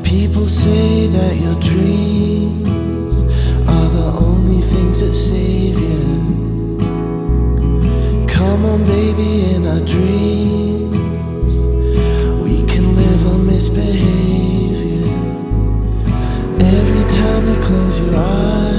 People say that your dreams are the only things that save you. Come on, baby, in our dreams we can live on misbehavior. Every time you close your eyes,